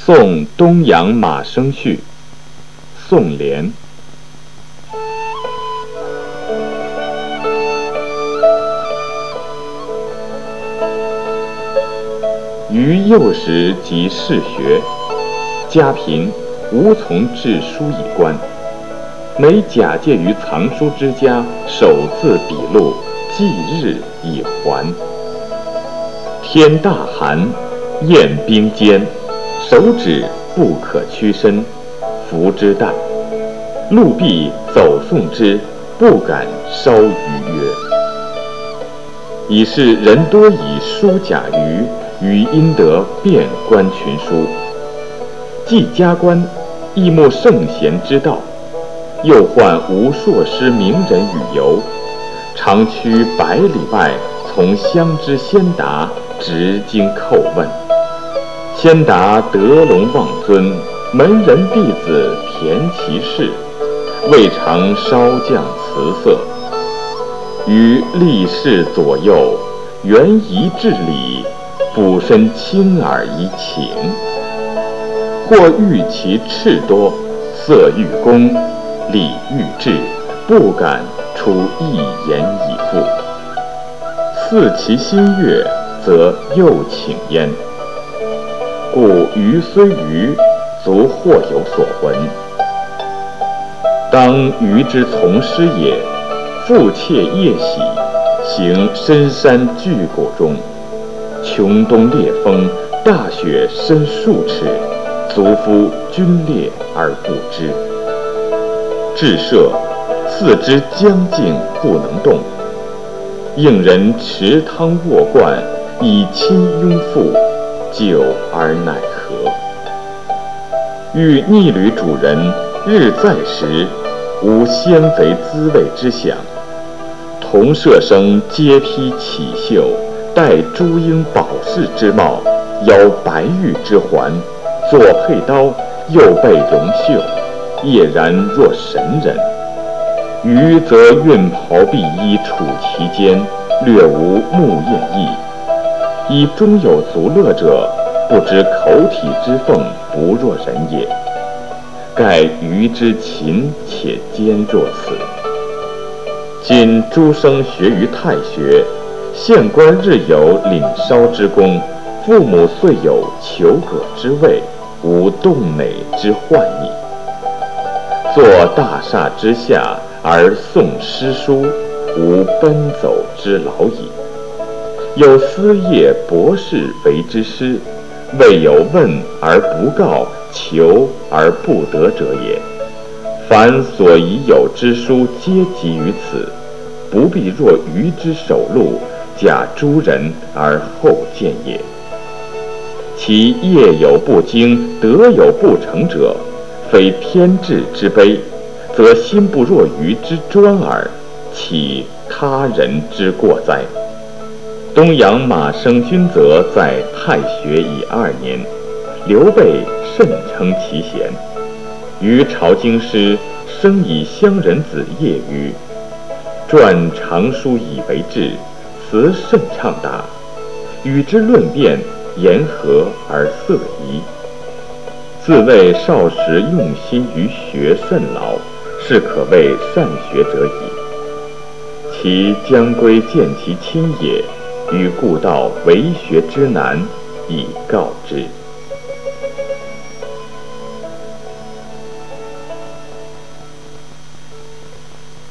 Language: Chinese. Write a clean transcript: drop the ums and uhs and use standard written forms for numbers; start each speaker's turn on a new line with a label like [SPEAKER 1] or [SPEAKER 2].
[SPEAKER 1] 送东阳马生序，宋濂。于幼时即嗜学，家贫，无从治书以观，每假借于藏书之家，手字笔录，记日以还。天大寒，雁冰坚，手指不可屈伸，服之殆。陆必走送之，不敢稍逾曰。已是人多以书假于因得遍观群书，既加官，亦慕圣贤之道，又患无硕师名人与游，常驱100里外，从乡之先达，直经叩问。先达得龙望尊，门人弟子田其事，未尝稍降辞色。于立事左右，原宜治理，俯身轻耳以请。或欲其赤多，色欲公，礼欲至，不敢出一言以复。似其心悦，则又请焉。故余虽愚，足或有所闻。当余之从师也，复妾夜喜，行深山巨谷中，穷冬烈风，大雪深数尺，足夫皲裂而不知。至舍，四肢僵劲不能动，应人持汤卧灌，以亲拥腹，久而奈何。欲逆旅主人，日在时，无鲜肥滋味之享。同舍生皆披绮绣，戴朱缨宝饰之帽，腰白玉之环，左佩刀，右备荣袖，俨然若神人。余则运袍敝衣处其间，略无木艳意。以中有足乐者，不知口体之缝不若人也。盖余之勤且坚若此。今诸生学于太学，县官日有领烧之功，父母遂有求葛之位，无动馁之患矣。坐大厦之下而诵诗书，无奔走之劳矣。有司业博士为之师，未有问而不告，求而不得者也。凡所已有之书，皆集于此，不必若余之首录，假诸人而后见也。其业有不精，德有不成者，非天志之悲，则心不若余之专耳，岂他人之过哉？东阳马生君则在太学已2年，刘备甚称其贤。于朝京师，生以乡人子业余，撰长书以为志，辞甚畅达。与之论辩，言和而色宜。自谓少时用心于学甚劳，是可谓善学者矣。其将归见其亲也，于故道为学之难，以告之。